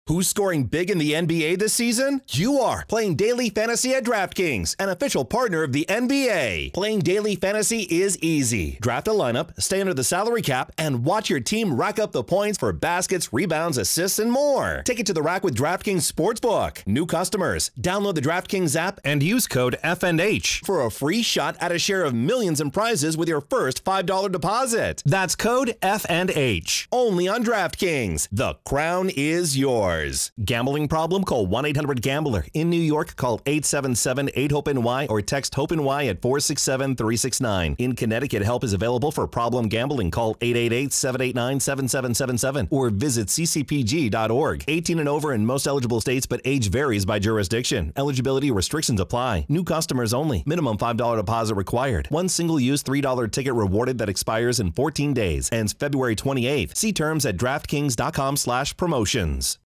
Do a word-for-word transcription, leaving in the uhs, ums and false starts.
Who's scoring big in the N B A this season? You are, playing Daily Fantasy at DraftKings, an official partner of the N B A. Playing Daily Fantasy is easy. Draft a lineup, stay under the salary cap, and watch your team rack up the points for baskets, rebounds, assists, and more. Take it to the rack with DraftKings Sportsbook. New customers, download the DraftKings app and use code F N H for a free shot at a share of millions in prizes with your first five dollars deposit. That's code F N H. Only on DraftKings. The crown is yours. Gambling problem? Call one eight hundred gambler. In New York, call eight seven seven eight hope N Y or text HOPE-NY at four six seven three six nine. In Connecticut, help is available for problem gambling. Call eight eight eight seven eight nine seven seven seven seven or visit c c p g dot org. eighteen and over in most eligible states, but age varies by jurisdiction. Eligibility restrictions apply. New customers only. Minimum five dollars deposit required. One single-use three dollars ticket rewarded that expires in fourteen days. Ends February twenty-eighth. See terms at DraftKings dot com slash promotions.